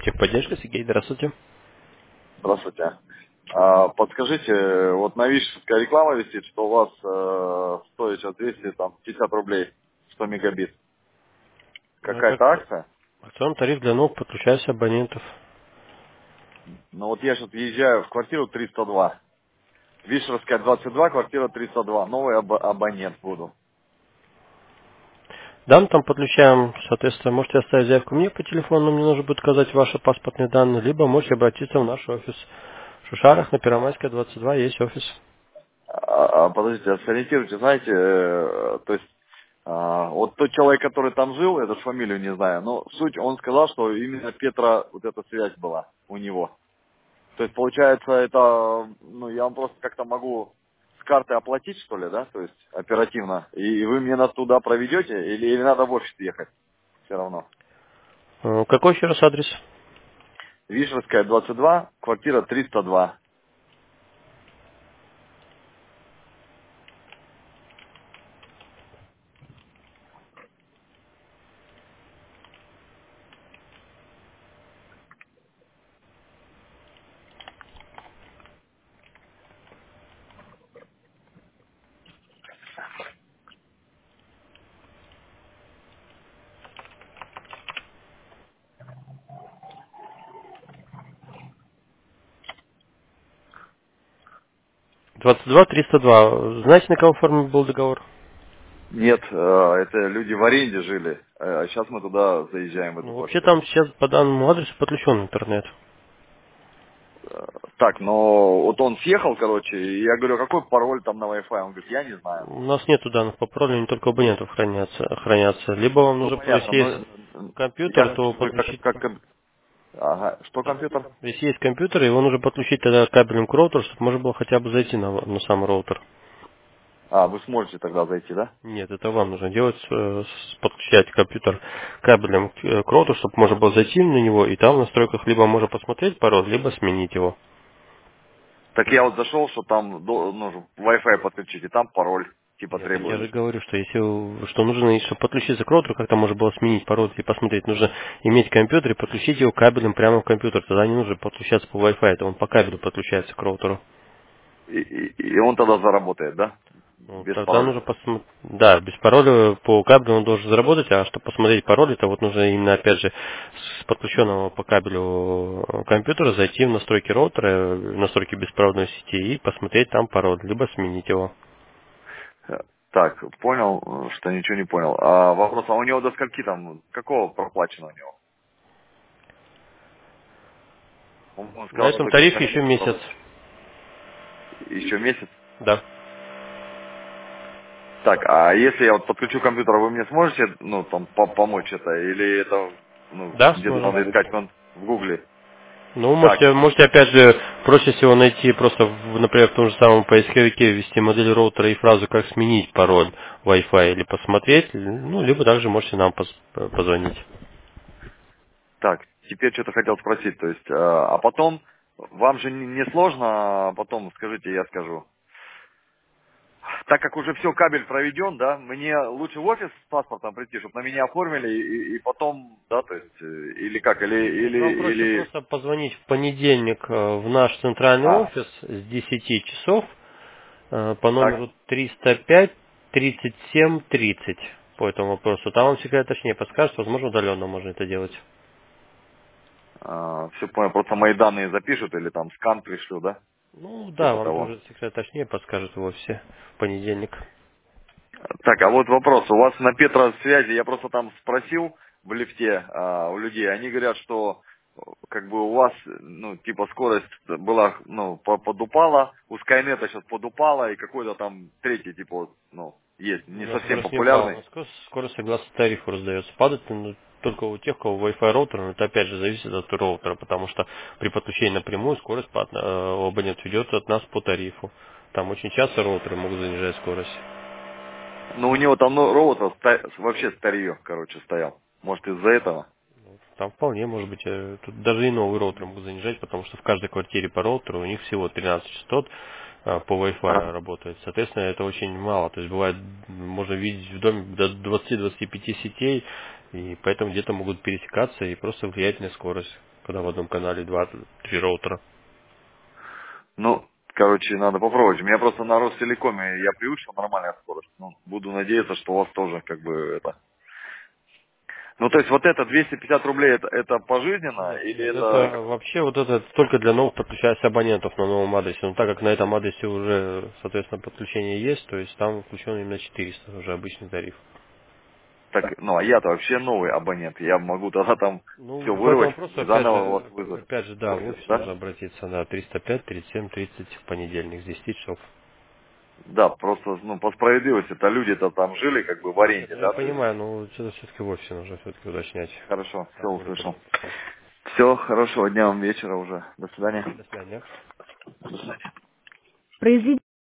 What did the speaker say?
Техподдержка, Сергей, здравствуйте. Здравствуйте. Подскажите, вот на Вишенской реклама висит, что у вас стоит сейчас 250 рублей 100 мегабит. Это Какая-то акция? акционный тариф для новых подключающихся абонентов. Ну вот я сейчас въезжаю в квартиру 302. Вишерская 22, квартира 302. Новый абонент буду. Да, мы там подключаем, соответственно, можете оставить заявку мне по телефону, мне нужно будет указать ваши паспортные данные, либо можете обратиться в наш офис. В Шушарах на Первомайская, 22 есть офис. Подождите, сориентируйте, знаете, то есть вот тот человек, который там жил, эту фамилию не знаю, но суть, он сказал, что именно Петра вот эта связь была у него. То есть, получается, это, ну, я вам просто как-то могу с карты оплатить, что ли, да, то есть, оперативно, и вы мне нас туда проведете, или надо в офис ехать все равно? Какой еще раз адрес? Вишерская, 22, квартира 302. 22-302. Знаете, на кого оформлен был договор? Нет, это люди в аренде жили, а сейчас мы туда заезжаем, в эту Ну, вообще квартиру. там сейчас по данному адресу подключен интернет. Так, но вот он съехал, короче, и я говорю, какой пароль там на Wi-Fi? Он говорит, я не знаю. У нас нету данных по паролю, не только абонентов хранятся. Либо вам Ну, нужно, понятно, если есть я компьютер, хочу, то чтобы подключить. Ага, что компьютер? Если есть компьютер, его нужно подключить тогда кабелем к роутеру, чтобы можно было хотя бы зайти на сам роутер. Вы сможете тогда зайти, да? Нет, это вам нужно делать, подключать компьютер кабелем к роутеру, чтобы можно было зайти на него, и там в настройках либо можно посмотреть пароль, либо сменить его. Так я вот зашел, что там нужно Wi-Fi подключить, и там пароль типа Нет, я же требуется. говорю, что если что нужно, чтобы подключиться к роутеру, как-то можно было сменить пароль и посмотреть, нужно иметь компьютер и подключить его кабелем прямо в компьютер. Тогда не нужно подключаться по Wi-Fi, это он по кабелю подключается к роутеру. И он тогда заработает, да? Ну, Без тогда пароля. нужно посмотреть. Да, без пароля по кабелю он должен заработать, а чтобы посмотреть пароль, это вот нужно именно опять же с подключенного по кабелю компьютера зайти в настройки роутера, в настройки беспроводной сети и посмотреть там пароль, либо сменить его. Так, понял, что ничего не понял. Вопрос, у него до скольки там, какого проплачено у него? Он На сказал, что этом до конца тарифе еще месяца месяц. еще месяц. Да. Так, а если я вот подключу компьютер, вы мне сможете, ну, там, помочь это? Или это, ну, Да, где-то сможем. надо искать в Гугле? Ну, Так, можете опять же проще всего найти просто, например, в том же самом поисковике ввести модель роутера и фразу «как сменить пароль Wi-Fi» или посмотреть, ну, либо также можете нам позвонить. так, теперь что-то хотел спросить, то есть, а потом, вам же не сложно, потом скажите, я скажу. Так как уже все, кабель проведен, да, мне лучше в офис с паспортом прийти, чтобы на меня оформили, и потом, да, то есть, или как, Нет, вам проще или, просто позвонить в понедельник в наш центральный офис с 10 часов по так, номеру 305 37 30 по этому вопросу. Там вам всегда точнее подскажут, возможно, удаленно можно это делать. все понял, просто мои данные запишут, или там скан пришлю, да, Ну да, типа вам того. тоже всегда точнее подскажут в офисе в понедельник. Так, а вот вопрос. У вас на Петро связи, я просто там спросил в лифте у людей, они говорят, что как бы у вас, ну, типа скорость была, ну, подупала, у Скайнета сейчас подупала, и какой-то там третий, типа, вот, ну, есть, У не нас совсем скорость не упала, у популярный. нас скорость согласно тарифу раздается. Падает только у тех, у кого Wi-Fi роутер, но это опять же зависит от роутера, потому что при подключении напрямую скорость у абонента идет от нас по тарифу. Там очень часто роутеры могут занижать скорость. Но у него там, ну, роутер вообще старье, короче, стоял. Может, из-за этого? Там вполне может быть, тут даже и новый роутер могут занижать, потому что в каждой квартире по роутеру у них всего 13 частот по Wi-Fi Ага. работает. Соответственно, это очень мало. То есть бывает, можно видеть в доме до 20-25 сетей, и поэтому где-то могут пересекаться и просто влиять на скорость. когда в одном канале 2-3 роутера. Ну, короче, надо попробовать. У меня просто на Ростелекоме я привык, что нормальная скорость. Ну, буду надеяться, что у вас тоже как бы это. Ну, то есть вот это 250 рублей, это пожизненно Нет, или нет, это... это вообще вот это только для новых подключающихся абонентов на новом адресе. Но так как на этом адресе уже, соответственно, подключение есть, то есть там включен именно 400, уже обычный тариф. Так, ну, а я-то вообще новый абонент. Я могу тогда там Ну, все по этому вырвать вопросу, и заново вас опять же, да, в вызвать, офис да? нужно обратиться, да, 305, 37, 30 в понедельник с 10 часов. Да, просто, ну, по справедливости-то люди-то там жили как бы в Нет, аренде, ну я да, то есть. понимаю, но это все-таки в офисе нужно все-таки уточнять. Хорошо, все Там более услышал. корректно. Да. Все, хорошего дня вам вечера уже. До свидания. До свидания. До свидания. Произведение